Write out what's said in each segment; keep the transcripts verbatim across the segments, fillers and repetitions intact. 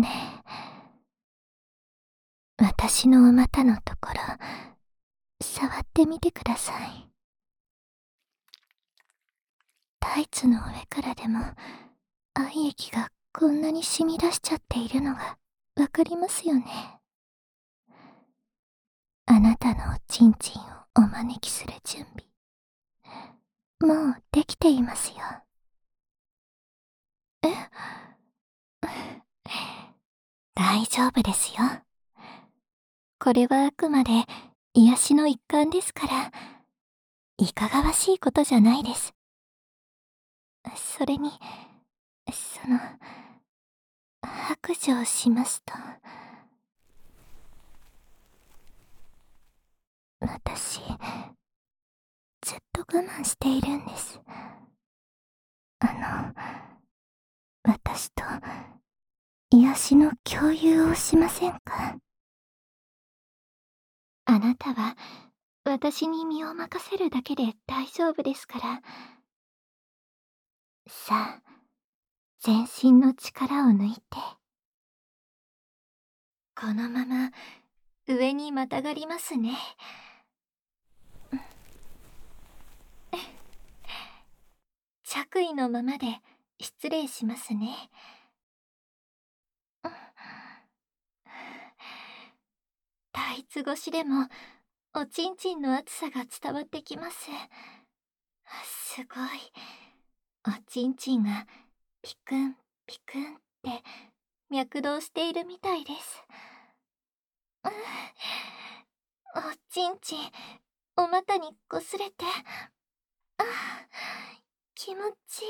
ねえ、私のお股のところ、触ってみてください。タイツの上からでも、愛液がこんなに染み出しちゃっているのがわかりますよね。あなたのおちんちんをお招きする準備、もうできていますよ。え大丈夫ですよ。これはあくまで癒しの一環ですから、いかがわしいことじゃないです。それに、その、白状をしますと、私、ずっと我慢しているんです。あの、私と、癒しの共有をしませんか？あなたは、私に身を任せるだけで大丈夫ですから。さあ、全身の力を抜いて。このまま、上にまたがりますね。着衣のままで失礼しますね。タイツ越しでもおちんちんの熱さが伝わってきます。すごい。おちんちんがピクンピクンって脈動しているみたいです。おちんちんお股にこすれて、あ、気持ちいい。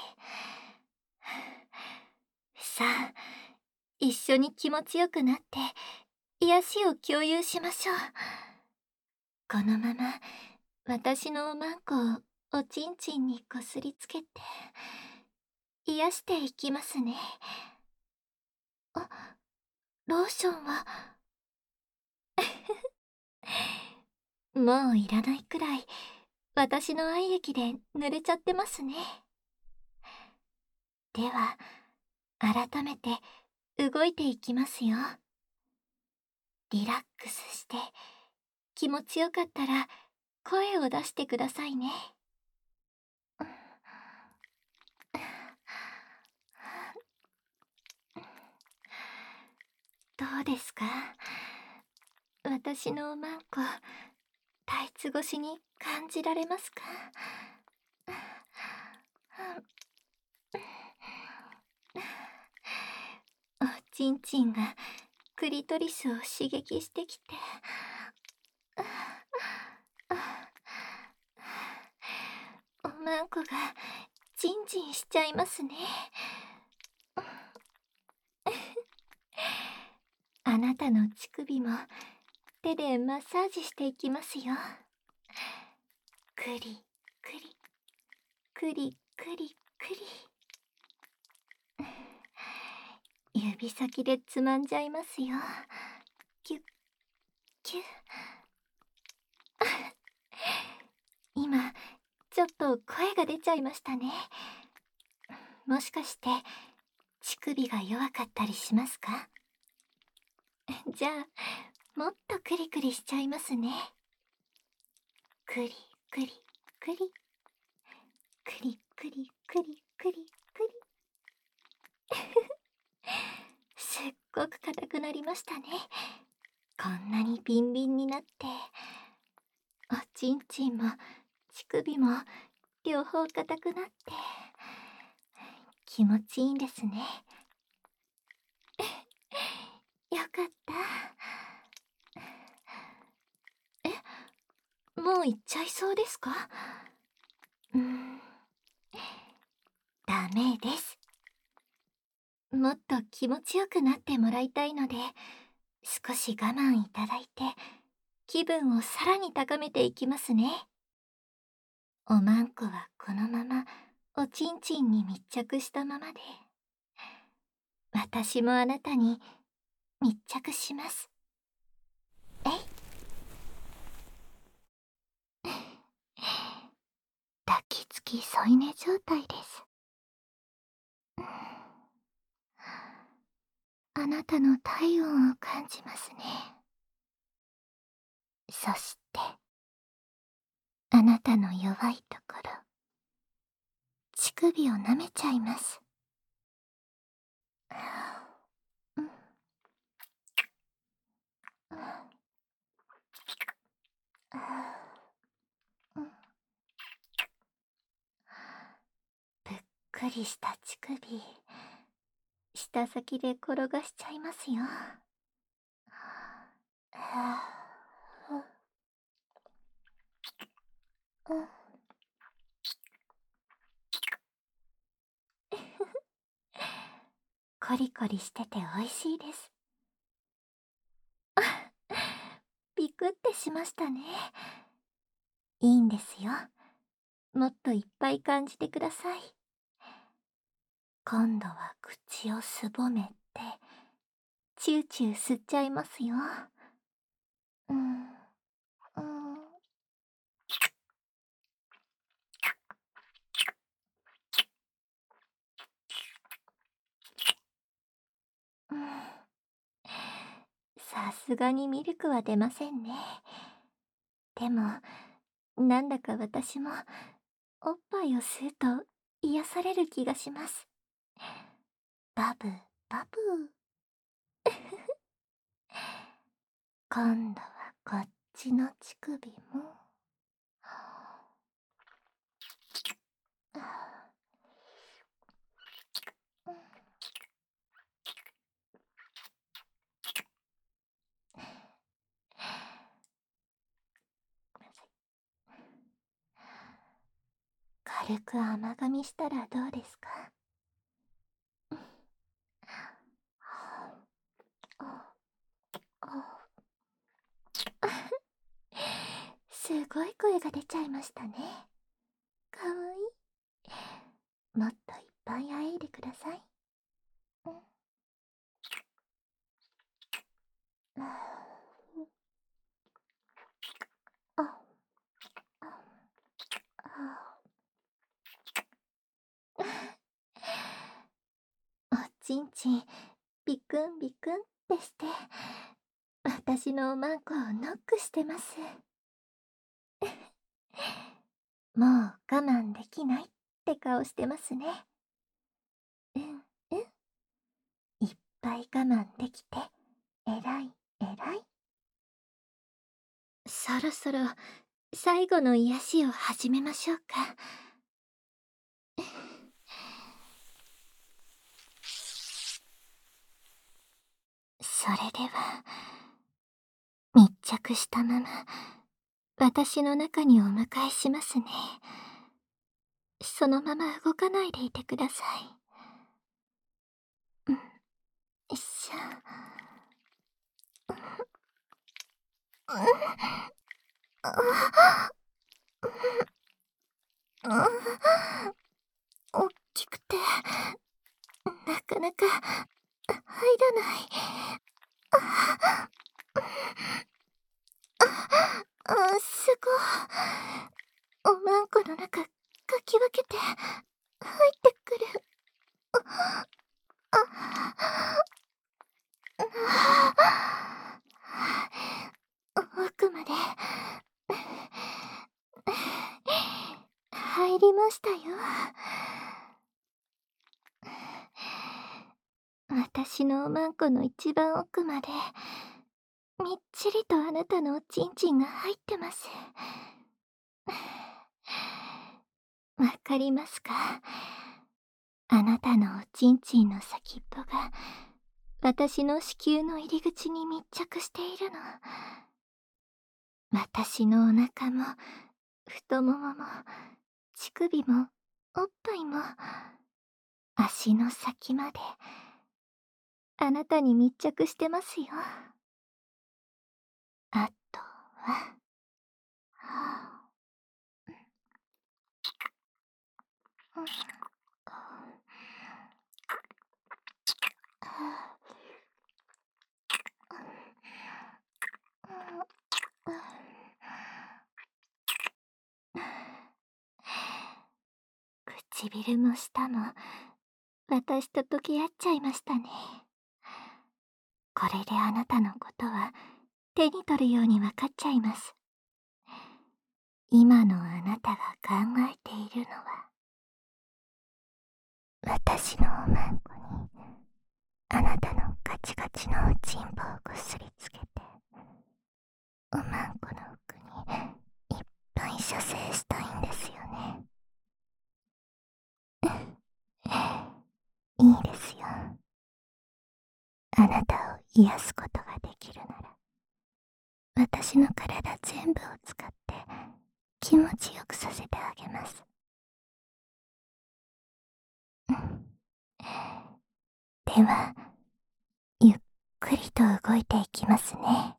さあ、一緒に気持ちよくなって癒しを共有しましょう。このまま私のおまんこをおちんちんにこすりつけて癒していきますね。あ、ローションはもういらないくらい私の愛液で濡れちゃってますね。では改めて動いていきますよ。リラックスして気持ちよかったら声を出してくださいね。どうですか？私のおまんこ、タイツ越しに感じられますか？おちんちんがクリトリスを刺激してきて、おまんこがジンジンしちゃいますね。あなたの乳首も手でマッサージしていきますよ。クリクリクリクリクリ。指先でつまんじゃいますよ。キュッキュッ。今ちょっと声が出ちゃいましたね。もしかして乳首が弱かったりしますか？じゃあもっとクリクリしちゃいますね。クリクリクリクリクリクリクリクリ。すっごく硬くなりましたね。こんなにビンビンになって、おちんちんも乳首も両方硬くなって気持ちいいんですね。よかった。え、もう行っちゃいそうですか？うーん、ダメです。もっと気持ちよくなってもらいたいので、少し我慢いただいて気分をさらに高めていきますね。おまんこはこのままおちんちんに密着したままで、私もあなたに密着します。えい。抱きつき添い寝状態です。ああなたの体温を感じますね。そしてあなたの弱いところ、乳首を舐めちゃいます。うん、うん、うん、ぷっくりした乳首、舌先で転がしちゃいますよ。うん、コリコリしてて美味しいです。ビクってしましたね。いいんですよ。もっといっぱい感じてください。今度は口をすぼめて、チューチュー吸っちゃいますよ。うん、うん、うん。さすがにミルクは出ませんね。でも、なんだか私も、おっぱいを吸うと癒される気がします。バブ、バブ。今度はこっちの乳首も。軽く甘噛みしたらどうですか？すごい声が出ちゃいましたね。かわいい。もっといっぱいあえいでください。うん、あ、あ、あ、おちんちん、ビクンビクンってして、私のおまんこをノックしてます。もう我慢できないって顔してますね。うんうん。いっぱい我慢できて、えらいえらい。そろそろ最後の癒しを始めましょうか。それでは、密着したまま、私の中にお迎えしますね。そのまま動かないでいてください。うん、よいしょ。うん、うん、大きくて、なかなか入らない。あ、すごい。おまんこの中、かき分けて、入ってくる。奥まで、入りましたよ。私のおまんこの一番奥まで、みっちりとあなたのおちんちんが入ってます。わかりますか？あなたのおちんちんの先っぽが、私の子宮の入り口に密着しているの。私のお腹も、太ももも、乳首も、おっぱいも、足の先まで、あなたに密着してますよ。あとは、はあ、うん、唇も舌も私と溶け合っちゃいましたね。 これであなたのことは手に取るようにわかっちゃいます。今のあなたが考えているのは、私のおまんこにあなたのカチカチのおちんぽをこすりつけて、おまんこの奥にいっぱい射精したいんですよね。いいですよ。あなたを癒すことができるなら、私の体全部を使って気持ちよくさせてあげます。では、ゆっくりと動いていきますね。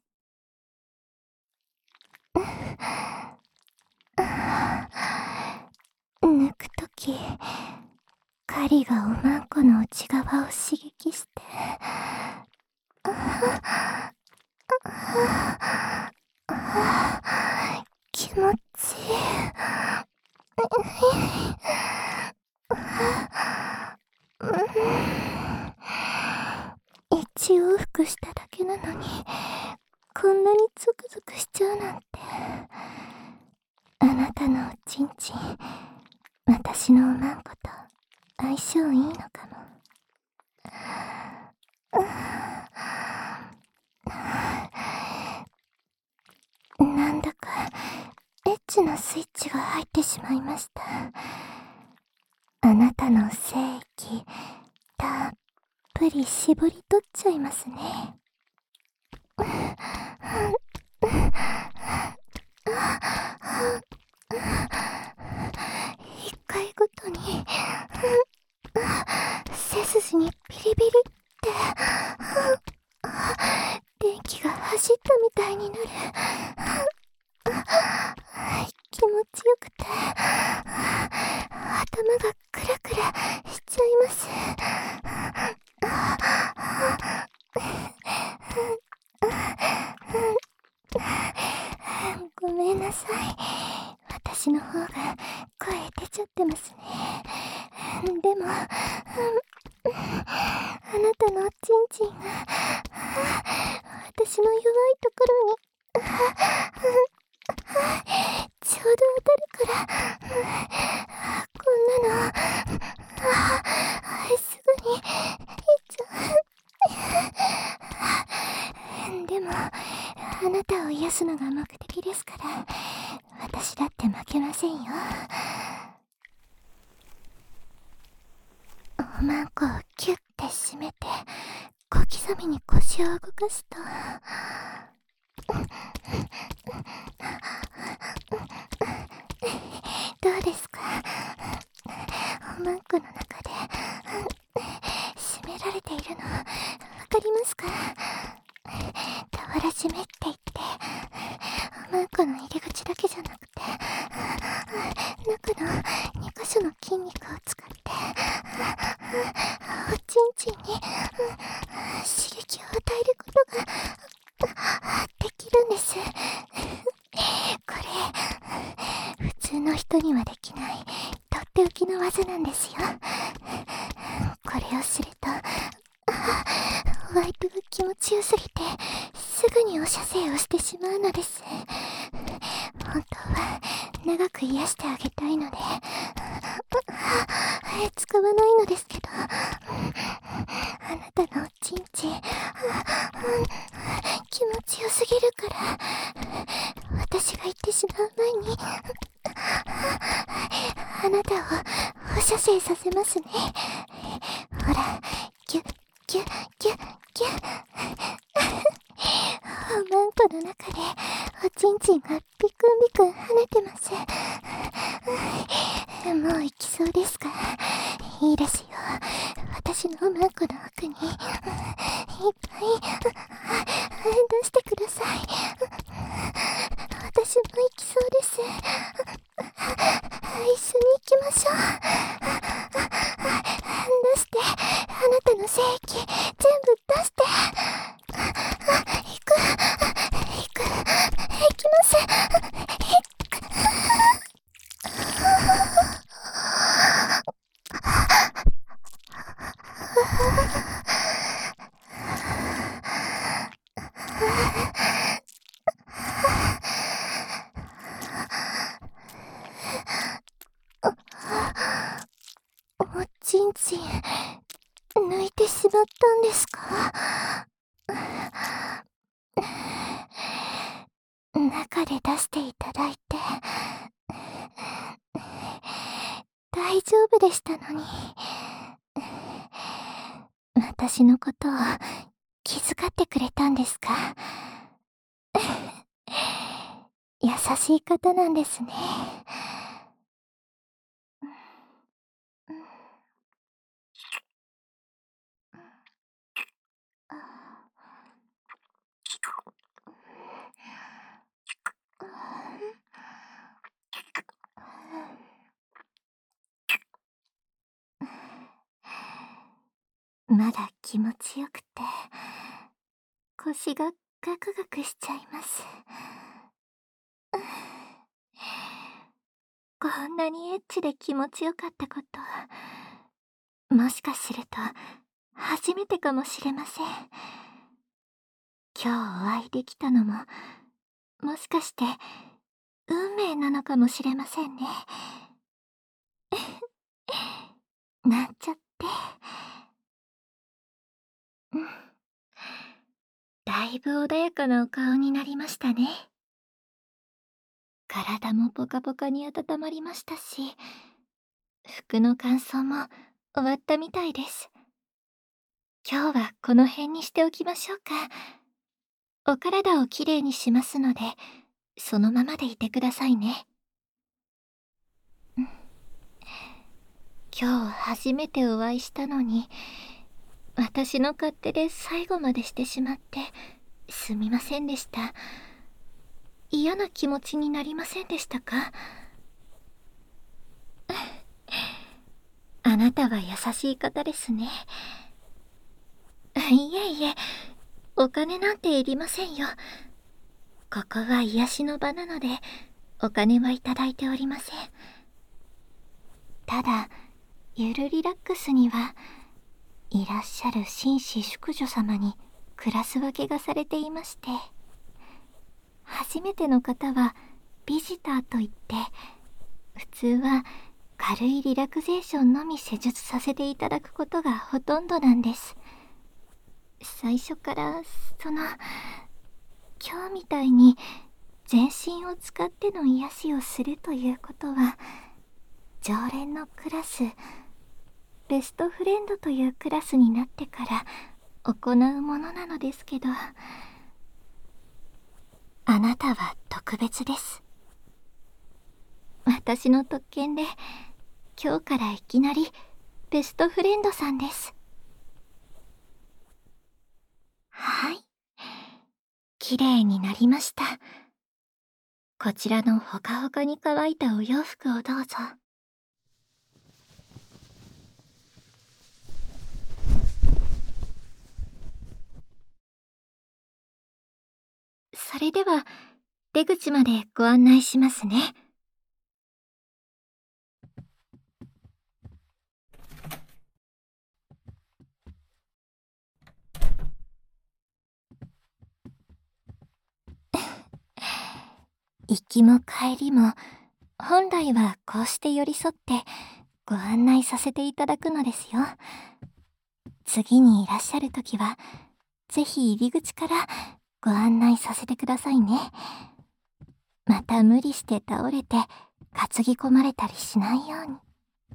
抜くとき、針がおまんこの内側を刺激して、気持ちいい。一往復しただけなのに、こんなにゾクゾクしちゃうなんて。あなたのおちんちん、私のおまんこと相性いいのかも。なんだかエッチなスイッチが入ってしまいました。あなたの精液たっぷり絞り取っちゃいますね。一回ごとに背筋にビリビリって電気が走ったみたいになる。気持ちよくて頭がクラクラしちゃいます。ごめんなさい。私の方が声出ちゃってますね。でも、あなたのおちんちんが私の弱いところにちょうど当たるから、こんなのすぐにいっちゃう。でもあなたを癒すのが目的ですから、私だって負けませんよ。おまんこをキュッて締めて小刻みに腰を動かすと、どうですか？おまんこの中で締められているのわかりますか？俵締めって言って、おまんこの入り口だけじゃなくて中のにかしょの筋肉を使っておちんちんに刺激を与えることができるんです。これ普通の人にはできないとっておきの技なんですよ。これをするとホワイトが気持ちよすぎてすぐにお射精をしてしまうのです。本当は長く癒してあげたいので使わないのですけど、あなたのおちんちん気持ちよすぎるから、私が言ってしまう前にあなたを放射精させますね。ほら、ギュッギュッギュッギュッおまんこの中でおちんちんがビクンビクン跳ねてます。もう行きそうですからいいですよ。私のおまんこの奥にいっぱい出してください。私も行きそうです。一緒に行きましょう。出して、あなたの精液全部出して。行く行く行きます。 なんですか？中で出していただいて、大丈夫でしたのに。私のことを気遣ってくれたんですか？優しい方なんですね。まだ気持ちよくて、腰がガクガクしちゃいます。こんなにエッチで気持ちよかったこと、もしかすると初めてかもしれません。今日お会いできたのも、もしかして運命なのかもしれませんね。なんちゃって。うん。だいぶ穏やかなお顔になりましたね。体もポカポカに温まりましたし、服の乾燥も終わったみたいです。今日はこの辺にしておきましょうか。お体をきれいにしますので、そのままでいてくださいね。うん。今日初めてお会いしたのに、私の勝手で最後までしてしまってすみませんでした。嫌な気持ちになりませんでしたか？あなたは優しい方ですね。いえいえ、お金なんていりませんよ。ここは癒しの場なので、お金はいただいておりません。ただ、ゆるリラックスには、いらっしゃる紳士淑女様にクラス分けがされていまして、初めての方はビジターといって、普通は軽いリラクゼーションのみ施術させていただくことがほとんどなんです。最初からその今日みたいに全身を使っての癒しをするということは、常連のクラス、ベストフレンドというクラスになってから行うものなのですけど、あなたは特別です。私の特権で今日からいきなりベストフレンドさんです。はい、きれいになりました。こちらのほかほかに乾いたお洋服をどうぞ。それでは出口までご案内しますね。行きも帰りも本来はこうして寄り添ってご案内させていただくのですよ。次にいらっしゃるときはぜひ入り口からご案内させてくださいね。また無理して倒れて担ぎ込まれたりしないように。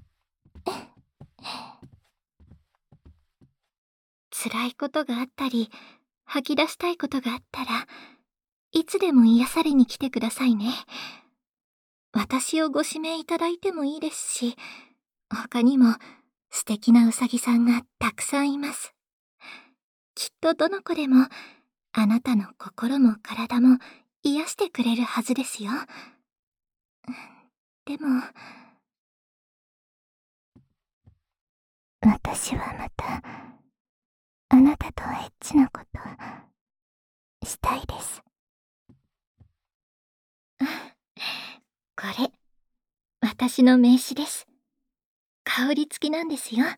辛いことがあったり吐き出したいことがあったらいつでも癒されに来てくださいね。私をご指名いただいてもいいですし、他にも素敵なうさぎさんがたくさんいます。きっとどの子でもあなたの心も体も癒してくれるはずですよ。でも、私はまたあなたとエッチなことしたいです。これ、私の名刺です。香り付きなんですよ。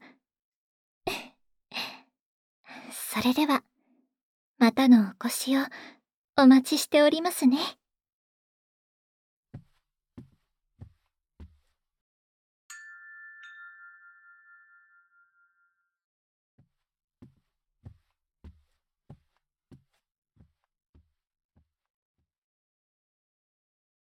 それでは、またのお越しをお待ちしておりますね。